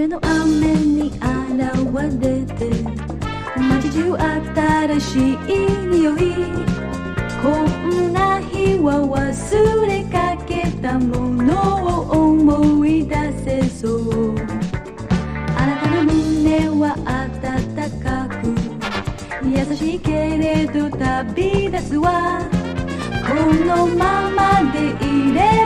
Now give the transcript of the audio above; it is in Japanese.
雨の雨に現れて街中新しい匂い、こんな日は忘れかけたものを思い出せそう。あなたの胸は温かく優しいけれど旅立つわ。このままでいれ